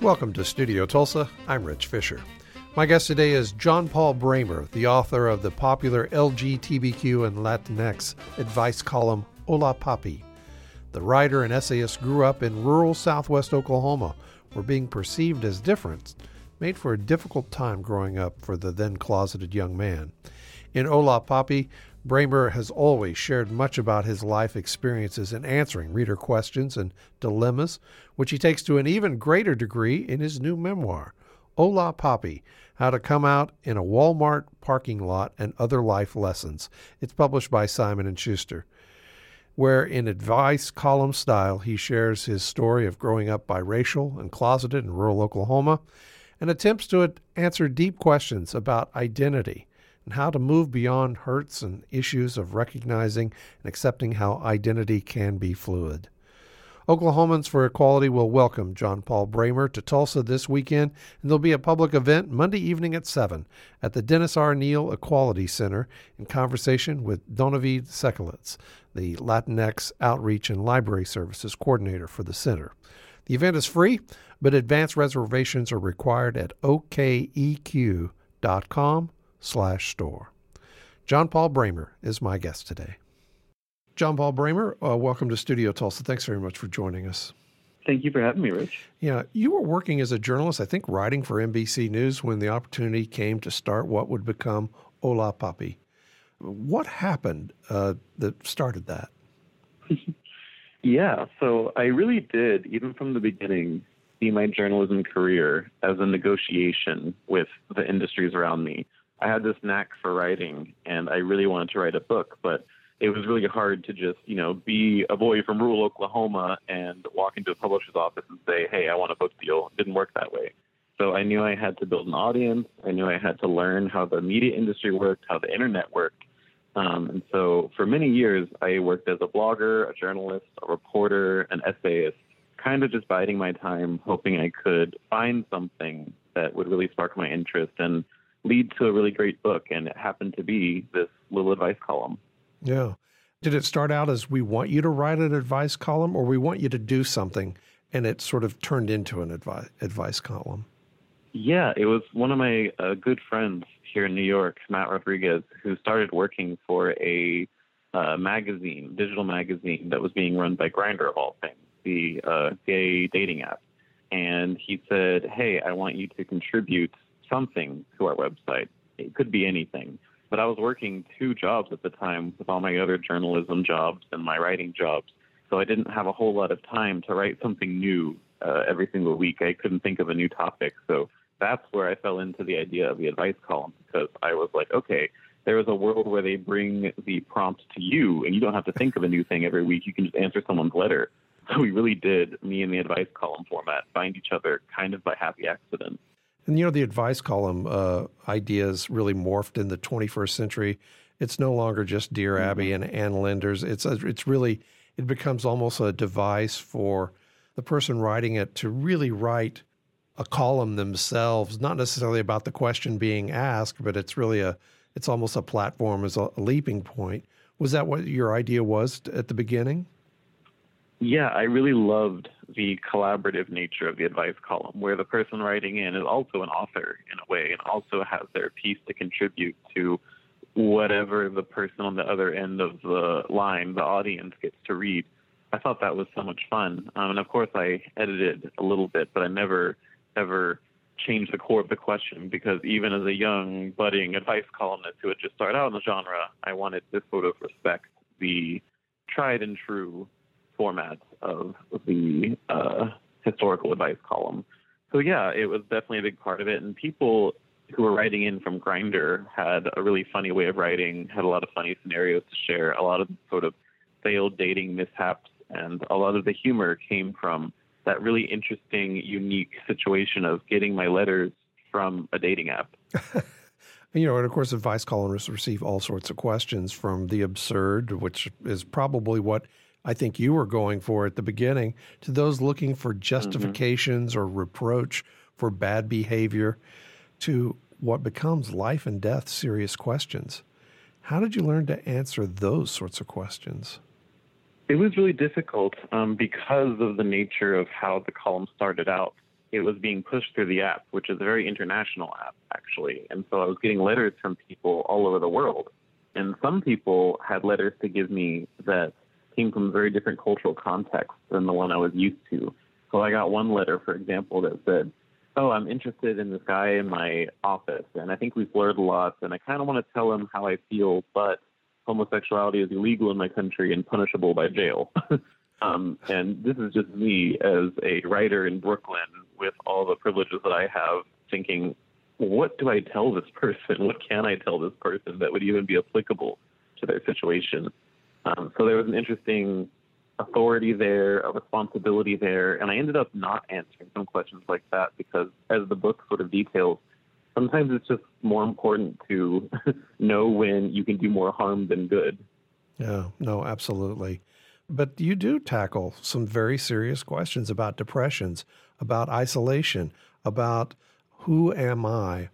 Welcome to Studio Tulsa. I'm Rich Fisher. My guest today is John Paul Brammer, the author of the popular LGBTQ and Latinx advice column Hola Papi. The writer and essayist grew up in rural southwest Oklahoma, where being perceived as different made for a difficult time growing up for the then-closeted young man. In Hola Papi, Brammer has always shared much about his life experiences in answering reader questions and dilemmas, which he takes to an even greater degree in his new memoir, Hola Papi, How to Come Out in a Walmart Parking Lot and Other Life Lessons. It's published by Simon & Schuster, where in advice column style he shares his story of growing up biracial and closeted in rural Oklahoma and attempts to answer deep questions about identity and how to move beyond hurts and issues of recognizing and accepting how identity can be fluid. Oklahomans for Equality will welcome John Paul Brammer to Tulsa this weekend, and there'll be a public event Monday evening at 7 at the Dennis R. Neal Equality Center in conversation with Donavid Sekulitz, the Latinx Outreach and Library Services Coordinator for the center. The event is free, but advance reservations are required at okeq.com/store. John Paul Brammer is my guest today. John Paul Brammer, welcome to Studio Tulsa. Thanks very much for joining us. Thank you for having me, Rich. Yeah, you were working as a journalist, I think writing for NBC News when the opportunity came to start what would become Hola Papi. What happened that started that? Yeah, so I really did, even from the beginning, see my journalism career as a negotiation with the industries around me. I had this knack for writing, and I really wanted to write a book, but it was really hard to just, be a boy from rural Oklahoma and walk into a publisher's office and say, hey, I want a book deal. It didn't work that way. So I knew I had to build an audience. I knew I had to learn how the media industry worked, how the internet worked. And so for many years, I worked as a blogger, a journalist, a reporter, an essayist, kind of just biding my time, hoping I could find something that would really spark my interest and lead to a really great book. And it happened to be this little advice column. Yeah. Did it start out as we want you to write an advice column, or we want you to do something, and it sort of turned into an advice column? Yeah, it was one of my good friends here in New York, Matt Rodriguez, who started working for a magazine, digital magazine that was being run by Grindr of all things, the gay dating app. And he said, hey, I want you to contribute something to our website. It could be anything. But I was working 2 jobs at the time with all my other journalism jobs and my writing jobs. So I didn't have a whole lot of time to write something new every single week. I couldn't think of a new topic. So that's where I fell into the idea of the advice column, because I was like, okay, there is a world where they bring the prompt to you and you don't have to think of a new thing every week. You can just answer someone's letter. So we really did, me and the advice column format, find each other kind of by happy accident. And, the advice column ideas really morphed in the 21st century. It's no longer just Dear Abby and Ann Lenders. It becomes almost a device for the person writing it to really write a column themselves, not necessarily about the question being asked, but it's almost a platform as a leaping point. Was that what your idea was at the beginning? Yeah, I really loved the collaborative nature of the advice column, where the person writing in is also an author in a way and also has their piece to contribute to whatever the person on the other end of the line, the audience, gets to read. I thought that was so much fun. And of course, I edited a little bit, but I never, ever changed the core of the question, because even as a young, budding advice columnist who had just started out in the genre, I wanted to sort of respect the tried and true format of the historical advice column. So yeah, it was definitely a big part of it. And people who were writing in from Grindr had a really funny way of writing, had a lot of funny scenarios to share, a lot of sort of failed dating mishaps, and a lot of the humor came from that really interesting, unique situation of getting my letters from a dating app. And of course, advice columnists receive all sorts of questions, from the absurd, which is probably what I think you were going for at the beginning, to those looking for justifications or reproach for bad behavior, to what becomes life and death serious questions. How did you learn to answer those sorts of questions? It was really difficult because of the nature of how the column started out. it was being pushed through the app, which is a very international app, actually. And so I was getting letters from people all over the world. And some people had letters to give me that came from very different cultural contexts than the one I was used to. So I got one letter, for example, that said, "Oh, I'm interested in this guy in my office, and I think we flirt a lot, and I kind of want to tell him how I feel, but homosexuality is illegal in my country and punishable by jail." And this is just me as a writer in Brooklyn with all the privileges that I have, thinking, what do I tell this person? What can I tell this person that would even be applicable to their situation? So there was an interesting authority there, a responsibility there, and I ended up not answering some questions like that because, as the book sort of details, sometimes it's just more important to know when you can do more harm than good. Yeah, no, absolutely. But you do tackle some very serious questions about depressions, about isolation, about who am I,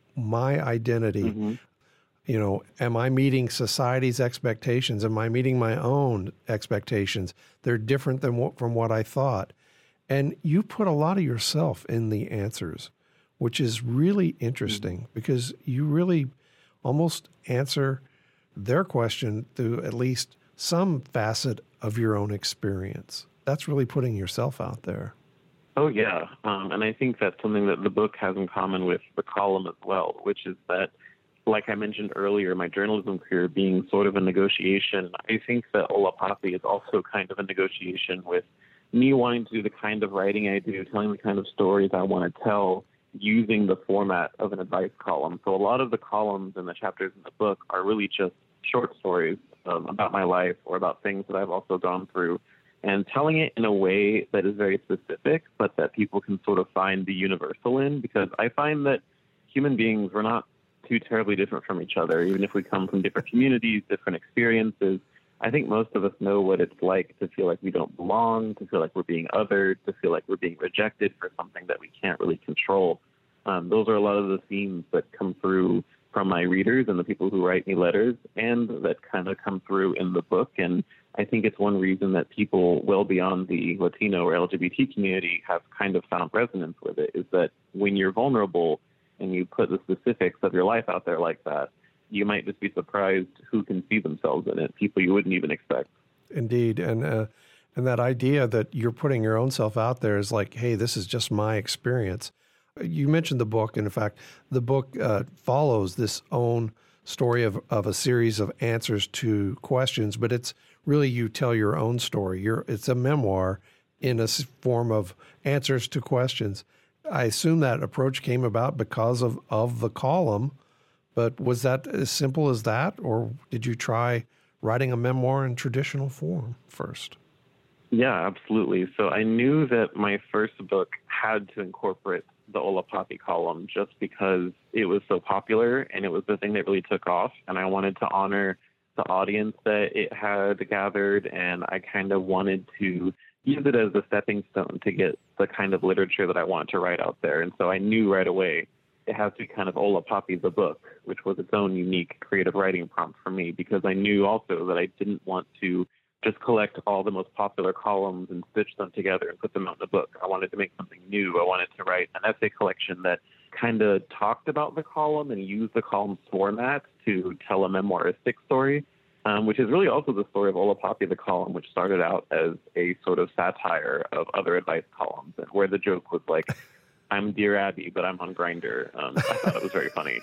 my identity. Mm-hmm. You know, am I meeting society's expectations? Am I meeting my own expectations? They're different than from what I thought. And you put a lot of yourself in the answers, which is really interesting because you really almost answer their question through at least some facet of your own experience. That's really putting yourself out there. Oh, yeah. And I think that's something that the book has in common with the column as well, which is that, like I mentioned earlier, my journalism career being sort of a negotiation, I think that Ola Poppy is also kind of a negotiation with me wanting to do the kind of writing I do, telling the kind of stories I want to tell, using the format of an advice column. So a lot of the columns and the chapters in the book are really just short stories about my life or about things that I've also gone through, and telling it in a way that is very specific, but that people can sort of find the universal in, because I find that human beings, we're not too terribly different from each other, even if we come from different communities, different experiences. I think most of us know what it's like to feel like we don't belong, to feel like we're being othered, to feel like we're being rejected for something that we can't really control. Those are a lot of the themes that come through from my readers and the people who write me letters, and that kind of come through in the book. And I think it's one reason that people well beyond the Latino or LGBT community have kind of found resonance with it, is that when you're vulnerable and you put the specifics of your life out there like that, you might just be surprised who can see themselves in it, people you wouldn't even expect. Indeed. And that idea that you're putting your own self out there is like, hey, this is just my experience. You mentioned the book, and in fact, the book follows this own story of a series of answers to questions, but it's really you tell your own story. It's a memoir in a form of answers to questions. I assume that approach came about because of the column, but was that as simple as that, or did you try writing a memoir in traditional form first? Yeah, absolutely. So I knew that my first book had to incorporate the Ola Poppy column just because it was so popular and it was the thing that really took off. And I wanted to honor the audience that it had gathered. And I kind of wanted to use it as a stepping stone to get the kind of literature that I wanted to write out there. And so I knew right away it had to be kind of Ola Poppy the book, which was its own unique creative writing prompt for me, because I knew also that I didn't want to just collect all the most popular columns and stitch them together and put them out in the book. I wanted to make something new. I wanted to write an essay collection that kind of talked about the column and used the column format to tell a memoiristic story, which is really also the story of Ola Poppy the column, which started out as a sort of satire of other advice columns, and where the joke was like, I'm Dear Abby, but I'm on Grindr. I thought it was very funny.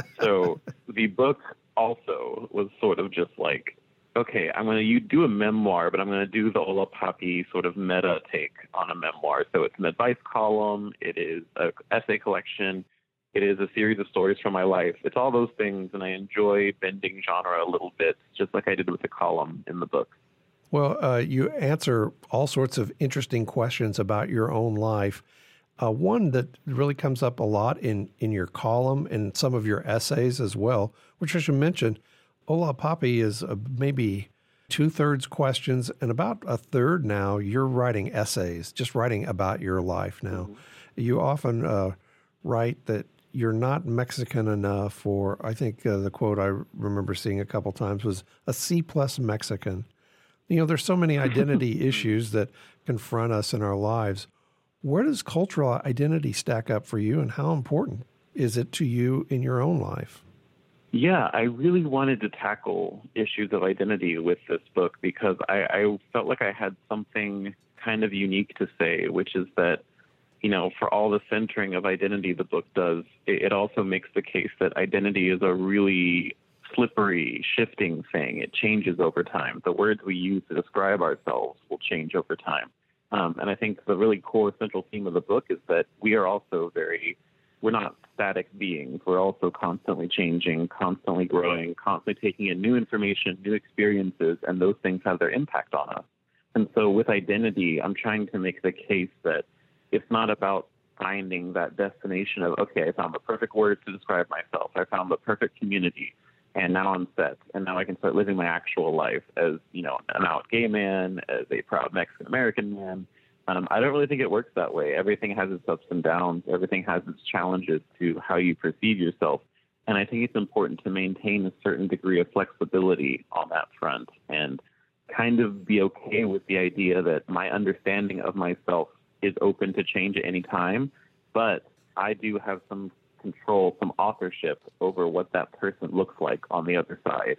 So the book also was sort of just like, okay, I'm going to do a memoir, but I'm going to do the Ola Poppy sort of meta take on a memoir. So it's an advice column. It is an essay collection. It is a series of stories from my life. It's all those things, and I enjoy bending genre a little bit, just like I did with the column in the book. Well, you answer all sorts of interesting questions about your own life. One that really comes up a lot in your column and some of your essays as well, which I should mention, Ola Poppy is maybe 2/3 questions, and about a third now you're writing essays, just writing about your life now. Mm-hmm. You often write that you're not Mexican enough, or I think the quote I remember seeing a couple times was a C+ Mexican. You know, there's so many identity issues that confront us in our lives. Where does cultural identity stack up for you, and how important is it to you in your own life? Yeah, I really wanted to tackle issues of identity with this book because I felt like I had something kind of unique to say, which is that, for all the centering of identity the book does, it also makes the case that identity is a really slippery, shifting thing. It changes over time. The words we use to describe ourselves will change over time. And I think the really core central theme of the book is that we are also we're not static beings. We're also constantly changing, constantly growing, constantly taking in new information, new experiences, and those things have their impact on us. And so with identity, I'm trying to make the case that it's not about finding that destination of, okay, I found the perfect words to describe myself. I found the perfect community, and now I'm set. And now I can start living my actual life as, an out gay man, as a proud Mexican-American man. I don't really think it works that way. Everything has its ups and downs. Everything has its challenges to how you perceive yourself. And I think it's important to maintain a certain degree of flexibility on that front and kind of be okay with the idea that my understanding of myself is open to change at any time, but I do have some control, some authorship over what that person looks like on the other side.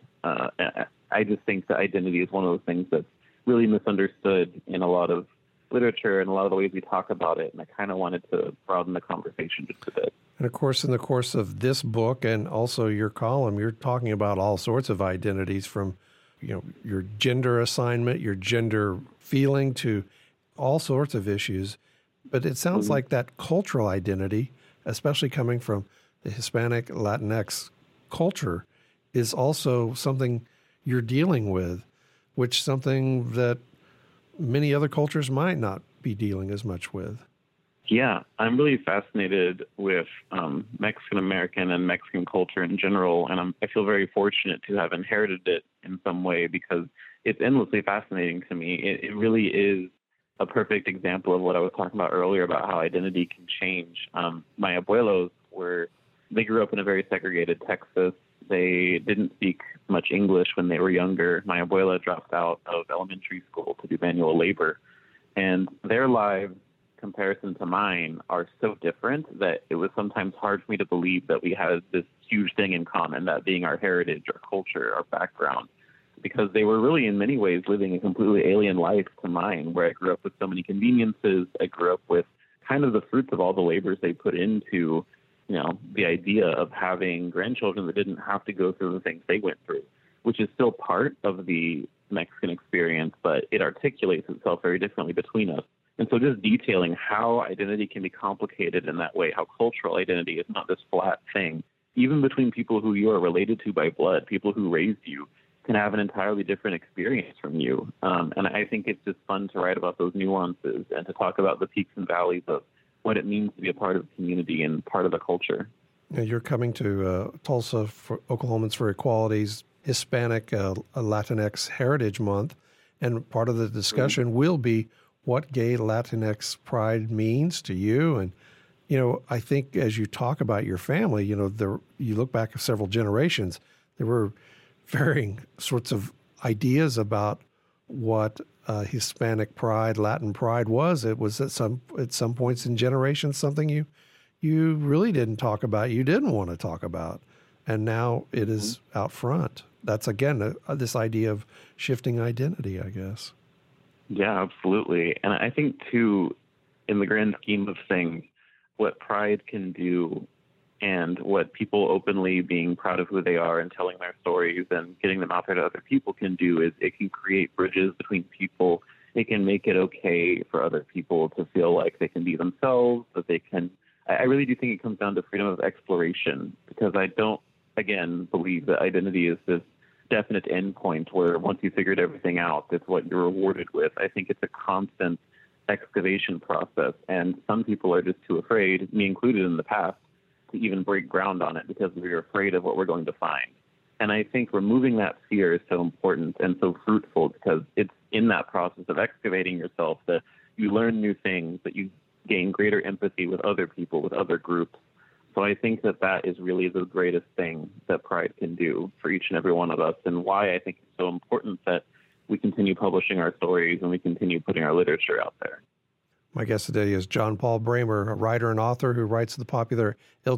I just think that identity is one of those things that's really misunderstood in a lot of literature and a lot of the ways we talk about it, and I kind of wanted to broaden the conversation just a bit. And of course, in the course of this book and also your column, you're talking about all sorts of identities from, your gender assignment, your gender feeling, to all sorts of issues. But it sounds like that cultural identity, especially coming from the Hispanic Latinx culture, is also something you're dealing with, which is something that many other cultures might not be dealing as much with. Yeah, I'm really fascinated with Mexican American and Mexican culture in general, and I feel very fortunate to have inherited it in some way because it's endlessly fascinating to me. It really is a perfect example of what I was talking about earlier about how identity can change. My abuelos they grew up in a very segregated Texas. They didn't speak much English when they were younger. My abuela dropped out of elementary school to do manual labor, and their lives, comparison to mine, are so different that it was sometimes hard for me to believe that we had this huge thing in common, that being our heritage, our culture, our background, because they were really in many ways living a completely alien life to mine, where I grew up with so many conveniences. I grew up with kind of the fruits of all the labors they put into, the idea of having grandchildren that didn't have to go through the things they went through, which is still part of the Mexican experience, but it articulates itself very differently between us. And so just detailing how identity can be complicated in that way, how cultural identity is not this flat thing, even between people who you are related to by blood, people who raised you, can have an entirely different experience from you. And I think it's just fun to write about those nuances and to talk about the peaks and valleys of what it means to be a part of the community and part of the culture. You're coming to Tulsa for Oklahomans for Equality's Hispanic Latinx Heritage Month, and part of the discussion will be what gay Latinx pride means to you. And, I think as you talk about your family, you look back at several generations, there were varying sorts of ideas about what Hispanic pride, Latin pride was. It was at some points in generations something you really didn't talk about, you didn't want to talk about, and now it is out front. That's again this idea of shifting identity, I guess. Yeah, absolutely. And I think too, in the grand scheme of things, what pride can do and what people openly being proud of who they are and telling their stories and getting them out there to other people can do is it can create bridges between people. It can make it okay for other people to feel like they can be themselves, that they can. I really do think it comes down to freedom of exploration, because I don't, again, believe that identity is this definite endpoint where once you figured everything out, that's what you're rewarded with. I think it's a constant excavation process, and some people are just too afraid, me included in the past, to even break ground on it because we're afraid of what we're going to find. And I think removing that fear is so important and so fruitful, because it's in that process of excavating yourself that you learn new things, that you gain greater empathy with other people, with other groups. So I think that is really the greatest thing that pride can do for each and every one of us, and why I think it's so important that we continue publishing our stories and we continue putting our literature out there. My guest today is John Paul Bramer, a writer and author who writes the popular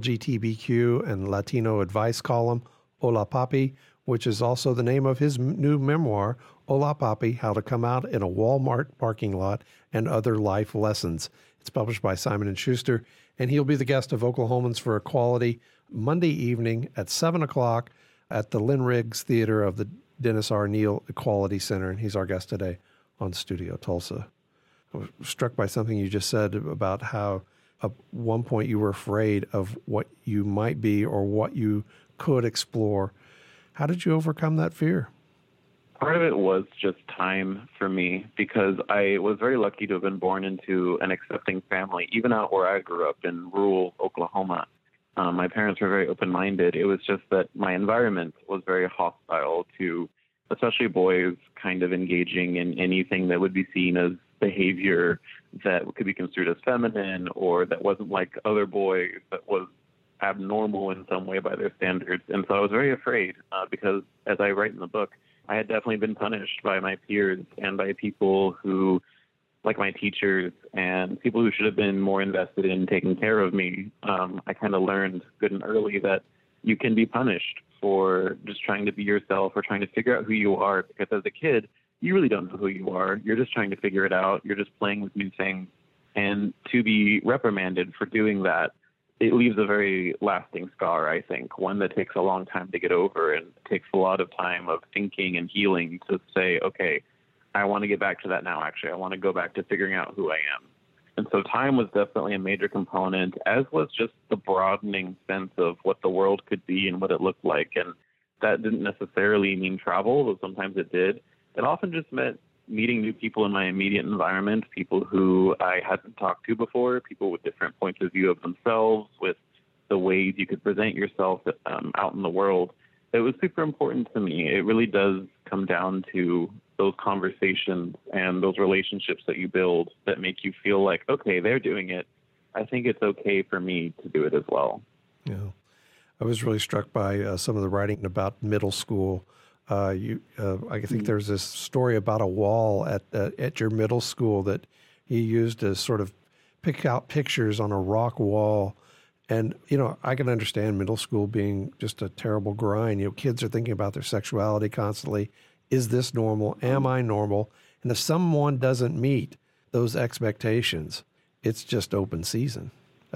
LGBTQ and Latino advice column, Hola Papi, which is also the name of his new memoir, Hola Papi, How to Come Out in a Walmart Parking Lot and Other Life Lessons. It's published by Simon & Schuster, and he'll be the guest of Oklahomans for Equality Monday evening at 7 o'clock at the Lynn Riggs Theater of the Dennis R. Neal Equality Center, and he's our guest today on Studio Tulsa. I was struck by something you just said about how at one point you were afraid of what you might be or what you could explore. How did you overcome that fear? Part of it was just time for me, because I was very lucky to have been born into an accepting family, even out where I grew up in rural Oklahoma. My parents were very open-minded. It was just that my environment was very hostile to especially boys kind of engaging in anything that would be seen as behavior that could be construed as feminine or that wasn't like other boys, that was abnormal in some way by their standards. And so I was very afraid because, as I write in the book, I had definitely been punished by my peers and by people who, like my teachers and people who should have been more invested in taking care of me. I kind of learned good and early that you can be punished for just trying to be yourself or trying to figure out who you are, because as a kid, you really don't know who you are. You're just trying to figure it out. You're just playing with new things. And to be reprimanded for doing that, it leaves a very lasting scar, I think, one that takes a long time to get over and takes a lot of time of thinking and healing to say, okay, I want to get back to that now, actually. I want to go back to figuring out who I am. And so time was definitely a major component, as was just the broadening sense of what the world could be and what it looked like. And that didn't necessarily mean travel, though sometimes it did. It often just meant meeting new people in my immediate environment, people who I hadn't talked to before, people with different points of view of themselves, with the ways you could present yourself out in the world. It was super important to me. It really does come down to those conversations and those relationships that you build that make you feel like, okay, they're doing it. I think it's okay for me to do it as well. Yeah. I was really struck by some of the writing about middle school. I think there's this story about a wall at your middle school that you used to sort of pick out pictures on a rock wall. And, I can understand middle school being just a terrible grind. Kids are thinking about their sexuality constantly. Is this normal? Am I normal? And if someone doesn't meet those expectations, it's just open season.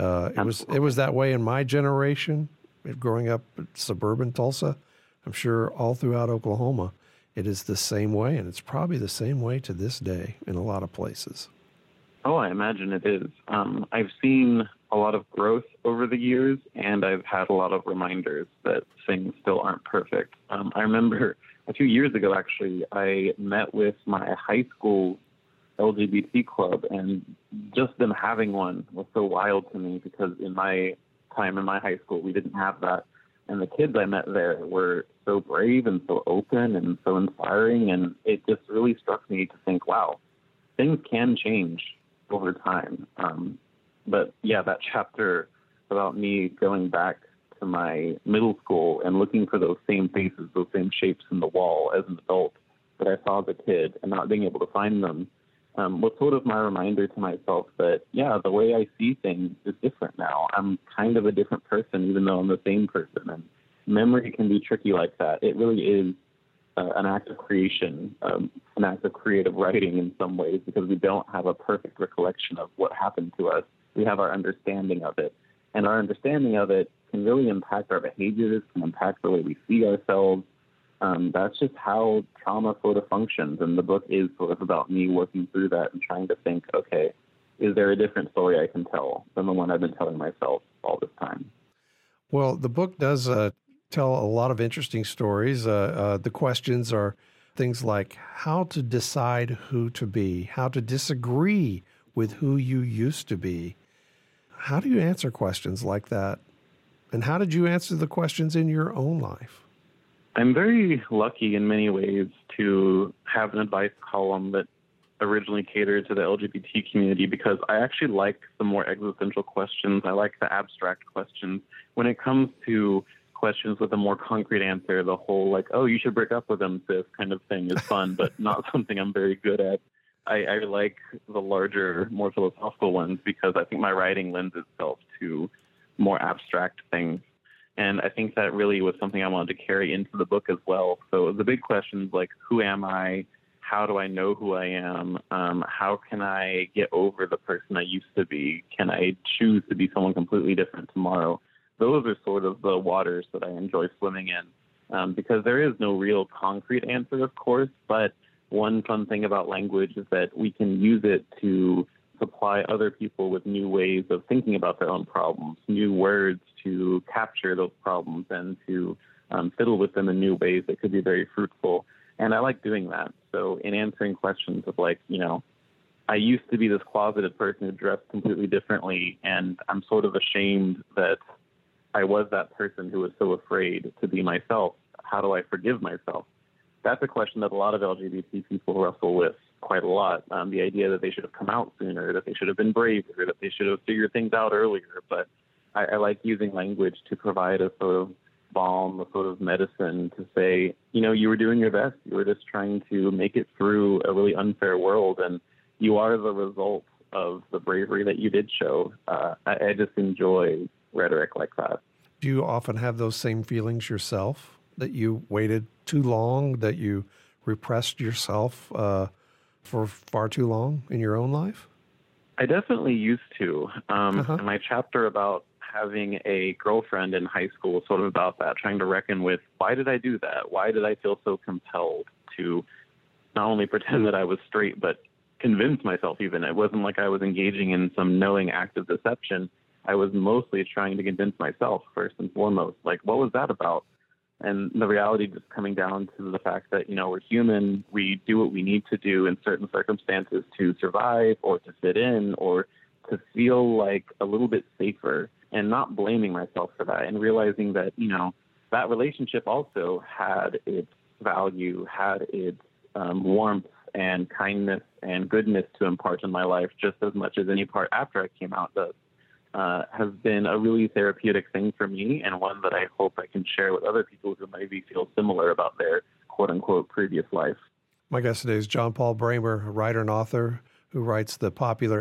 It was that way in my generation, growing up in suburban Tulsa. I'm sure all throughout Oklahoma, it is the same way, and it's probably the same way to this day in a lot of places. Oh, I imagine it is. I've seen a lot of growth over the years, and I've had a lot of reminders that things still aren't perfect. I remember a few years ago, actually, I met with my high school LGBT club, and just them having one was so wild to me, because in my time in my high school, we didn't have that. And the kids I met there were so brave and so open and so inspiring. And it just really struck me to think, wow, things can change over time. But yeah, that chapter about me going back to my middle school and looking for those same faces, those same shapes in the wall as an adult that I saw as a kid and not being able to find them, was sort of my reminder to myself that, yeah, the way I see things is different now. I'm kind of a different person, even though I'm the same person. And memory can be tricky like that. It really is an act of creation, an act of creative writing in some ways, because we don't have a perfect recollection of what happened to us. We have our understanding of it. And our understanding of it can really impact our behaviors, can impact the way we see ourselves. That's just how trauma sort of functions. And the book is sort of about me working through that and trying to think, okay, is there a different story I can tell than the one I've been telling myself all this time? Well, the book does tell a lot of interesting stories. The questions are things like how to decide who to be, how to disagree with who you used to be. How do you answer questions like that? And how did you answer the questions in your own life? I'm very lucky in many ways to have an advice column that originally catered to the LGBT community, because I actually like the more existential questions. I like the abstract questions. When it comes to questions with a more concrete answer, the whole like, oh, you should break up with them, sis kind of thing is fun, but not something I'm very good at. I like the larger, more philosophical ones because I think my writing lends itself to more abstract things. And I think that really was something I wanted to carry into the book as well. So the big questions like, who am I? How do I know who I am? How can I get over the person I used to be? Can I choose to be someone completely different tomorrow? Those are sort of the waters that I enjoy swimming in, because there is no real concrete answer, of course, but one fun thing about language is that we can use it to supply other people with new ways of thinking about their own problems, new words to capture those problems and to fiddle with them in new ways that could be very fruitful. And I like doing that. So in answering questions of like, I used to be this closeted person who dressed completely differently, and I'm sort of ashamed that I was that person who was so afraid to be myself. How do I forgive myself? That's a question that a lot of LGBT people wrestle with quite a lot. The idea that they should have come out sooner, that they should have been braver, that they should have figured things out earlier. But I like using language to provide a sort of balm, a sort of medicine to say, you were doing your best. You were just trying to make it through a really unfair world, and you are the result of the bravery that you did show. I just enjoy rhetoric like that. Do you often have those same feelings yourself, that you waited too long, that you repressed yourself for far too long in your own life? I definitely used to. My chapter about having a girlfriend in high school was sort of about that, trying to reckon with, why did I do that? Why did I feel so compelled to not only pretend that I was straight, but convince myself even? It wasn't like I was engaging in some knowing act of deception. I was mostly trying to convince myself, first and foremost. Like, what was that about? And the reality just coming down to the fact that, we're human. We do what we need to do in certain circumstances to survive or to fit in or to feel like a little bit safer, and not blaming myself for that, and realizing that, that relationship also had its value, had its warmth and kindness and goodness to impart in my life just as much as any part after I came out does. Has been a really therapeutic thing for me, and one that I hope I can share with other people who maybe feel similar about their quote-unquote previous life. My guest today is John Paul Brammer, a writer and author who writes the popular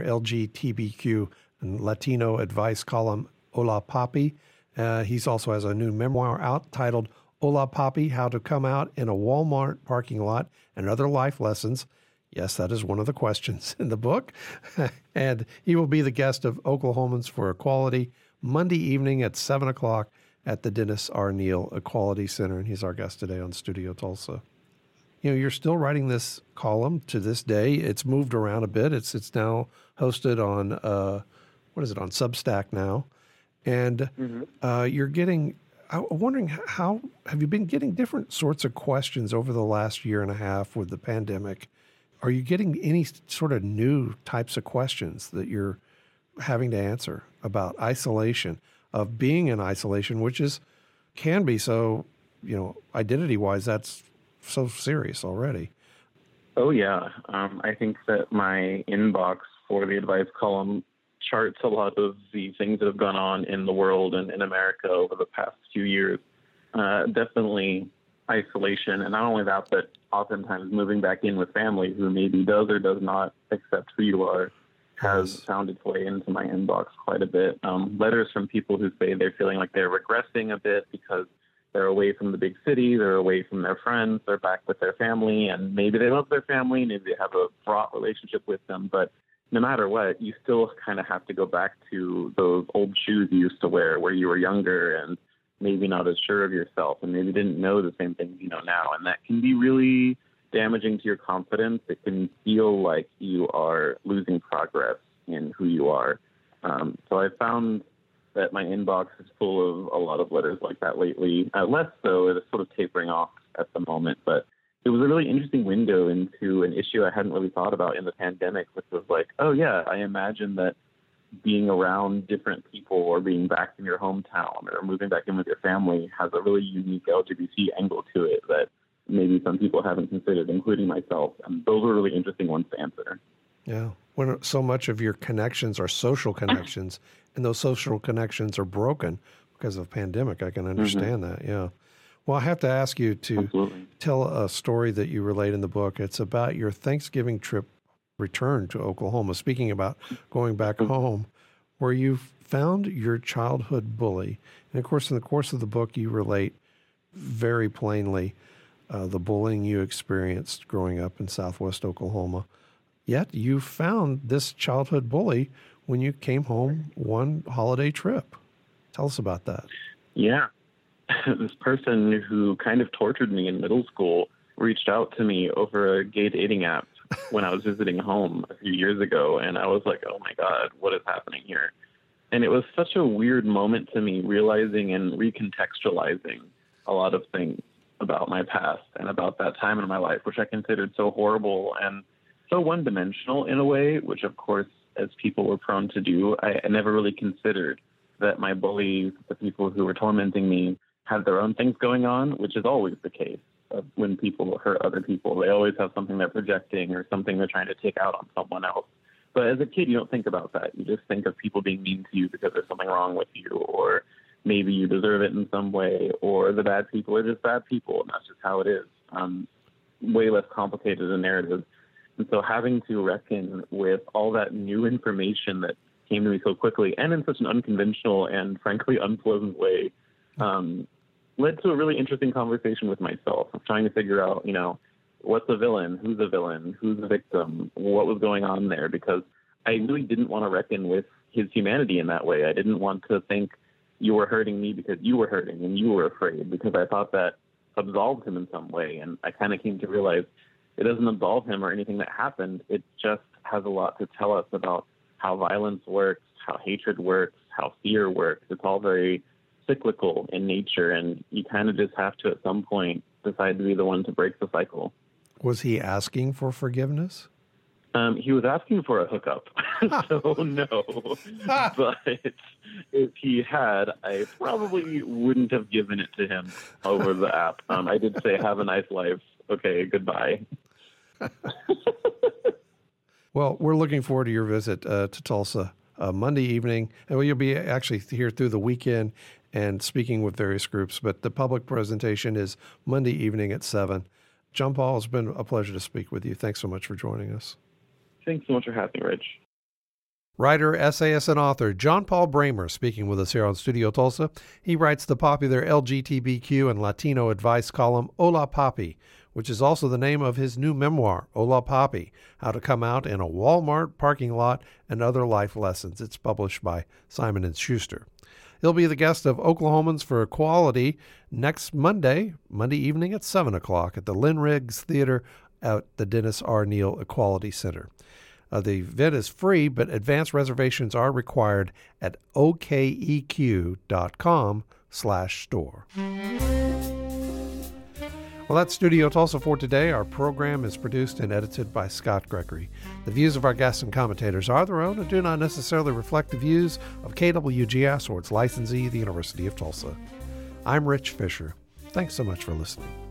LGBTQ and Latino advice column Hola Papi. He also has a new memoir out titled Hola Papi, How to Come Out in a Walmart Parking Lot and Other Life Lessons. Yes, that is one of the questions in the book. And he will be the guest of Oklahomans for Equality Monday evening at 7 o'clock at the Dennis R. Neal Equality Center. And he's our guest today on Studio Tulsa. You're still writing this column to this day. It's moved around a bit. It's now hosted on, on Substack now. And you're getting, I'm wondering, how have you been getting different sorts of questions over the last year and a half with the pandemic? Are you getting any sort of new types of questions that you're having to answer about isolation, of being in isolation, which can be so, identity-wise, that's so serious already? Oh, yeah. I think that my inbox for the advice column charts a lot of the things that have gone on in the world and in America over the past few years. Definitely isolation, and not only that, but oftentimes moving back in with family who maybe does or does not accept who you are has found its way into my inbox quite a bit. Letters from people who say they're feeling like they're regressing a bit because they're away from the big city, they're away from their friends, they're back with their family, and maybe they love their family, maybe they have a fraught relationship with them, but no matter what, you still kind of have to go back to those old shoes you used to wear where you were younger and maybe not as sure of yourself and maybe didn't know the same things you know now. And that can be really damaging to your confidence. It can feel like you are losing progress in who you are. So I found that my inbox is full of a lot of letters like that lately. Less so, it's sort of tapering off at the moment, but it was a really interesting window into an issue I hadn't really thought about in the pandemic, which was like, oh yeah, I imagine that being around different people or being back in your hometown or moving back in with your family has a really unique LGBT angle to it that maybe some people haven't considered, including myself. And those were really interesting ones to answer. Yeah. When so much of your connections are social connections and those social connections are broken because of the pandemic, I can understand that. Yeah. Well, I have to ask you to tell a story that you relate in the book. It's about your Thanksgiving trip return to Oklahoma, speaking about going back home, where you found your childhood bully. And of course, in the course of the book, you relate very plainly the bullying you experienced growing up in Southwest Oklahoma. Yet you found this childhood bully when you came home one holiday trip. Tell us about that. Yeah. This person who kind of tortured me in middle school reached out to me over a gay dating app when I was visiting home a few years ago. And I was like, oh my God, what is happening here? And it was such a weird moment to me, realizing and recontextualizing a lot of things about my past and about that time in my life, which I considered so horrible and so one-dimensional in a way, which of course, as people were prone to do, I never really considered that my bullies, the people who were tormenting me, had their own things going on, which is always the case. When people hurt other people, they always have something they're projecting or something they're trying to take out on someone else. But as a kid, you don't think about that. You just think of people being mean to you because there's something wrong with you, or maybe you deserve it in some way, or the bad people are just bad people, and that's just how it is. Way less complicated a narrative. And so having to reckon with all that new information that came to me so quickly and in such an unconventional and frankly unpleasant way led to a really interesting conversation with myself. I'm trying to figure out, what's the villain? Who's the villain? Who's the victim? What was going on there? Because I really didn't want to reckon with his humanity in that way. I didn't want to think you were hurting me because you were hurting and you were afraid, because I thought that absolved him in some way. And I kind of came to realize it doesn't absolve him or anything that happened. It just has a lot to tell us about how violence works, how hatred works, how fear works. It's all very cyclical in nature, and you kind of just have to, at some point, decide to be the one to break the cycle. Was he asking for forgiveness? He was asking for a hookup, so no. But if he had, I probably wouldn't have given it to him over the app. I did say, have a nice life. Okay, goodbye. Well, we're looking forward to your visit to Tulsa Monday evening. And you'll be actually here through the weekend and speaking with various groups. But the public presentation is Monday evening at 7. John Paul, it's been a pleasure to speak with you. Thanks so much for joining us. Thanks so much for having me, Rich. Writer, essayist, and author John Paul Bramer speaking with us here on Studio Tulsa. He writes the popular LGBTQ and Latino advice column Hola Papi, which is also the name of his new memoir, Hola Papi, How to Come Out in a Walmart Parking Lot and Other Life Lessons. It's published by Simon & Schuster. He'll be the guest of Oklahomans for Equality next Monday evening at 7 o'clock at the Lynn Riggs Theater at the Dennis R. Neal Equality Center. The event is free, but advance reservations are required at okeq.com/store. Well, that's Studio Tulsa for today. Our program is produced and edited by Scott Gregory. The views of our guests and commentators are their own and do not necessarily reflect the views of KWGS or its licensee, the University of Tulsa. I'm Rich Fisher. Thanks so much for listening.